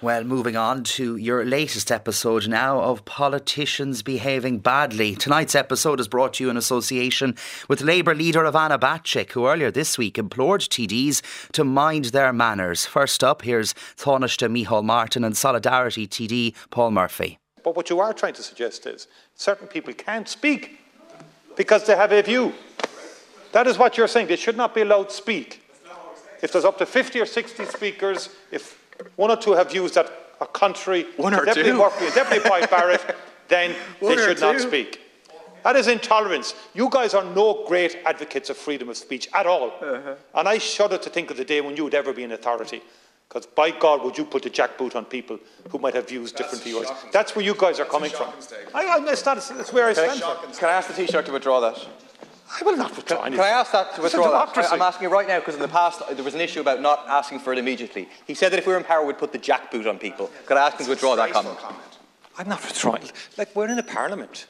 Well, moving on to your latest episode now of Politicians Behaving Badly. Tonight's episode is brought to you in association with Labour leader Ivana Bacik, who earlier this week implored TDs to mind their manners. First up, here's Taoiseach Micheál Martin and Solidarity TD Paul Murphy. But what you are trying to suggest is certain people can't speak because they have a view. That is what you're saying. They should not be allowed to speak. If there's up to 50 or 60 speakers, if one or two have views that are contrary to Deputy Murphy and Deputy Boyd Barrett, then they should not speak. That is intolerance. You guys are no great advocates of freedom of speech at all. And I shudder to think of the day when you would ever be in authority. Because by God, would you put the jackboot on people who might have views different to yours? That's where you guys are coming from. That's where I stand from. Can I ask the Taoiseach to withdraw that? I will not withdraw anything. Can I ask that to withdraw that? I'm asking you right now because in the past there was an issue about not asking for it immediately. He said that if we were in power we'd put the jackboot on people. Could I ask him to withdraw that comment? I'm not withdrawing. Like, we're in a parliament.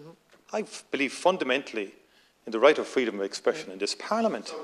I believe fundamentally in the right of freedom of expression in this parliament.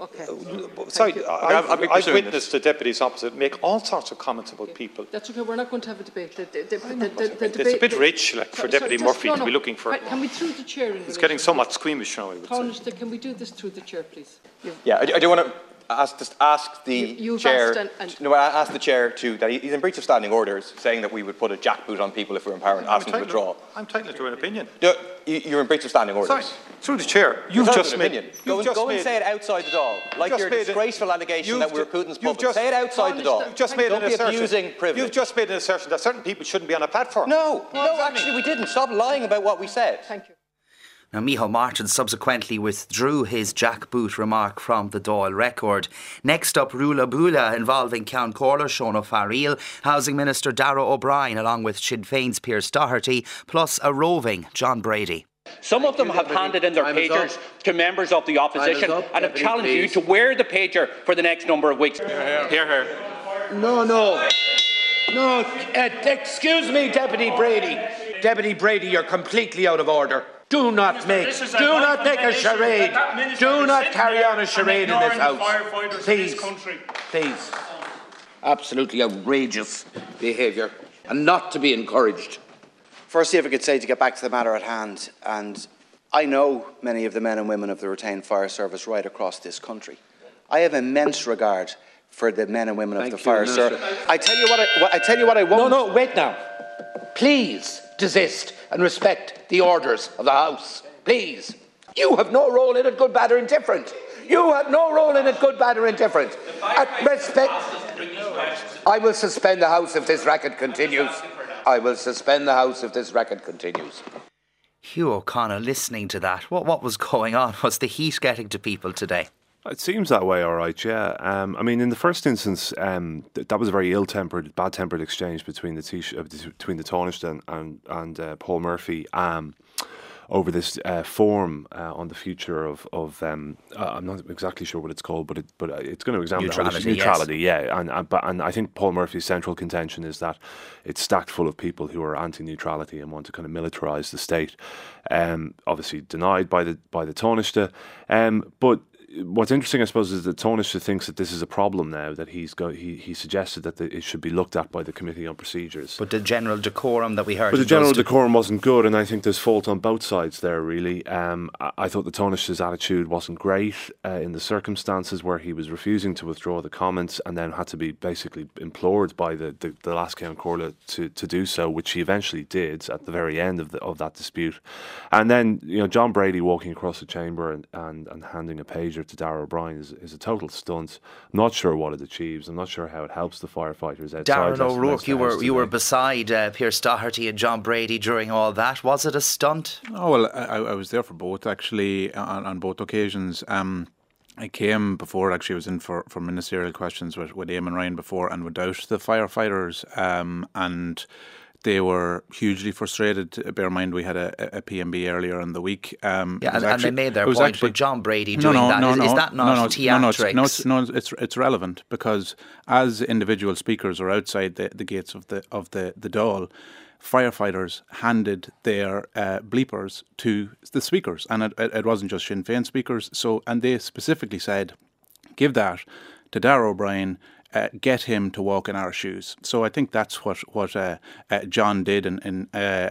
Sorry, I've witnessed the deputies opposite make all sorts of comments about people. That's okay, we're not going to have a debate. It's a bit rich, like, for Deputy Murphy to be looking for. Can we through the chair? It's getting somewhat squeamish now, I would say. Can we do this through the chair, please? Yeah, I do want to ask the chair. I asked the chair to that he's in breach of standing orders, saying that we would put a jackboot on people if we were in power and ask him to withdraw. I'm entitled to an opinion. No, you're in breach of standing orders. Sorry, through the chair. You've just made. Go and say it outside the door, like your disgraceful allegation that we were Putin's puppets. Say it outside the door. You've just made an assertion. Privilege. You've just made an assertion that certain people shouldn't be on a platform. No, actually we didn't. Stop lying about what we said. Thank you. Now, Micheál Martin subsequently withdrew his jackboot remark from the Dáil record. Next up, Rula Bula involving Ceann Comhairle, Sean O'Farrell, Housing Minister Darragh O'Brien, along with Sinn Féin's Pearse Doherty, plus a roving John Brady. Some of them have handed in their pagers to members of the opposition and have challenged you to wear the pager for the next number of weeks. Hear. No, excuse me, Deputy Brady. Deputy Brady, you're completely out of order. Do not make a charade. Do not carry on a charade in this house. Please. Absolutely outrageous behaviour and not to be encouraged. Firstly, if I could say, to get back to the matter at hand, and I know many of the men and women of the retained fire service right across this country. I have immense regard for the men and women of the fire service. I tell you what I won't. No, wait now. Please desist and respect the orders of the House. Please. You have no role in it, good, bad or indifferent. You have no role in it, good, bad or indifferent. Respect. I will suspend the House if this racket continues. Hugh O'Connor, listening to that, what was going on? Was the heat getting to people today? It seems that way, all right, yeah. I mean, in the first instance, that was a very ill-tempered, bad-tempered exchange between the Taoiseach and Paul Murphy over this forum on the future of I'm not exactly sure what it's called, but it's going to examine neutrality, yes. Yeah. And I think Paul Murphy's central contention is that it's stacked full of people who are anti-neutrality and want to kind of militarise the state. Obviously denied by the Taoiseach, but what's interesting, I suppose, is that Taoiseach thinks that this is a problem now, that he suggested that it should be looked at by the Committee on Procedures. But the general decorum that we heard... But the general decorum wasn't good, and I think there's fault on both sides there, really. I thought the Taoiseach's attitude wasn't great in the circumstances where he was refusing to withdraw the comments and then had to be basically implored by the last Ceann Comhairle to do so, which he eventually did at the very end of that dispute. And then, John Brady walking across the chamber and handing a pager to Darragh O'Brien is a total stunt. I'm not sure what it achieves. I'm not sure how it helps the firefighters outside. Darren O'Rourke, you were beside Pearse Doherty and John Brady during all that. Was it a stunt? Oh, well, I was there for both, actually, on both occasions. I came before, actually, I was in for ministerial questions with Eamon Ryan before, and without the firefighters, and they were hugely frustrated. Bear in mind, we had a PMB earlier in the week. And they made their point, but John Brady doing that, is that not theatrics? No, it's relevant, because as individual speakers are outside the gates of the Dáil, firefighters handed their bleepers to the speakers, and it wasn't just Sinn Féin speakers. And they specifically said, give that to Darragh O'Brien, get him to walk in our shoes. So I think that's what John did, and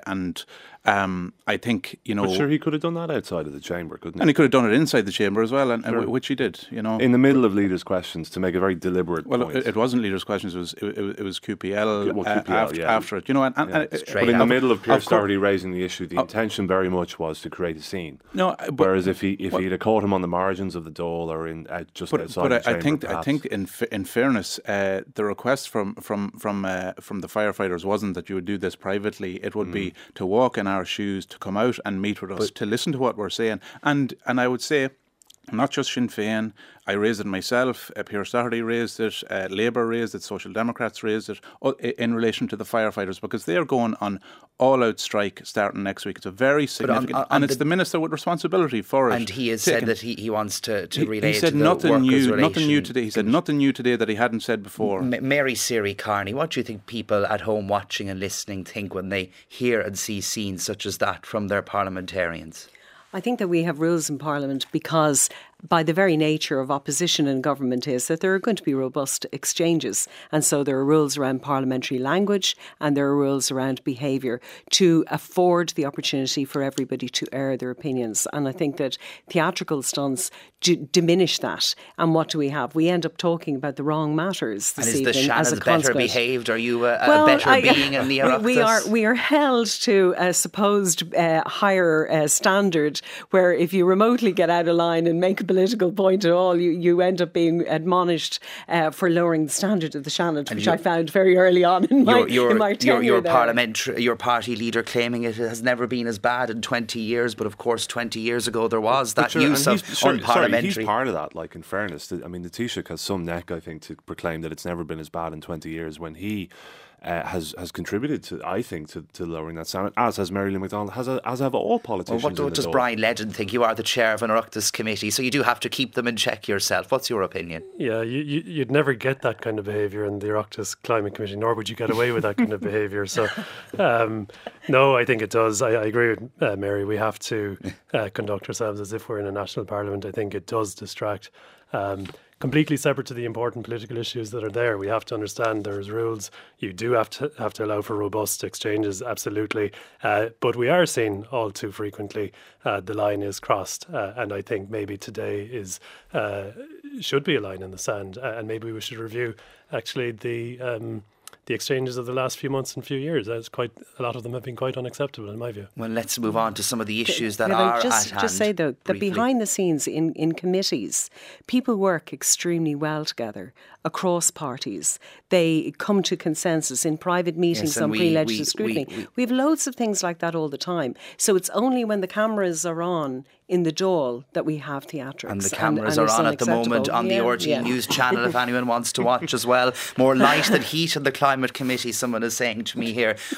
I think, But sure, he could have done that outside of the chamber, couldn't he? And he could have done it inside the chamber as well, and which he did. In the middle of leaders' questions, to make a very deliberate point. It wasn't leaders' questions; it was QPL, after it. But in the middle of Pierce Doherty raising the issue, the intention very much was to create a scene. No, whereas if he'd have caught him on the margins of the Dáil or outside the chamber, I think in fairness, the request from the firefighters wasn't that you would do this privately. It would be to walk in our shoes, to come out and meet with us, to listen to what we're saying, and I would say, not just Sinn Féin, I raised it myself, Pierce Doherty raised it, Labour raised it, Social Democrats raised it, in relation to the firefighters, because they're going on all-out strike starting next week. It's a very significant, and it's the Minister with responsibility for it. And he has said that he wants to relate he said to the nothing new today. He said nothing new today that he hadn't said before. Mary Siri Carney, what do you think people at home watching and listening think when they hear and see scenes such as that from their parliamentarians? I think that we have rules in Parliament because by the very nature of opposition in government is that there are going to be robust exchanges. And so there are rules around parliamentary language and there are rules around behaviour to afford the opportunity for everybody to air their opinions. And I think that theatrical stunts diminish that. And what do we have? We end up talking about the wrong matters this evening. And is the Shannon better behaved? Are you a better being in the Oireachtas? We are held to a supposed higher standard where if you remotely get out of line and make a political point at all, you end up being admonished for lowering the standard of the Shannon, which I found very early on in my tenure there. Your party leader claiming it has never been as bad in 20 years, but of course 20 years ago there was that use of unparliamentary. He's part of that, like, in fairness. I mean, the Taoiseach has some neck, I think, to proclaim that it's never been as bad in 20 years when he has contributed to, I think, to lowering that standard, as has Mary Lou McDonald, as have all politicians. Well, what does Brian Legend think? You are the chair of an Oireachtas committee, so you do have to keep them in check yourself. What's your opinion? Yeah, you'd never get that kind of behaviour in the Oireachtas Climate Committee, nor would you get away with that kind of behaviour. So, no, I think it does. I agree with Mary. We have to conduct ourselves as if we're in a national parliament. I think it does distract. Completely separate to the important political issues that are there. We have to understand there's rules. You do have to allow for robust exchanges, absolutely. But we are seeing all too frequently the line is crossed. And I think maybe today should be a line in the sand. And maybe we should review actually the exchanges of the last few months and few years. A lot of them have been quite unacceptable in my view. Well, let's move on to some of the issues that are at hand. Just say though, that behind the scenes in committees, people work extremely well together across parties. They come to consensus in private meetings on pre-legislative scrutiny. We have loads of things like that all the time. So it's only when the cameras are on in the Dáil that we have theatrics. And the cameras are on at the moment on the RTÉ News channel if anyone wants to watch as well. More light than heat in the Climate Committee, someone is saying to me here.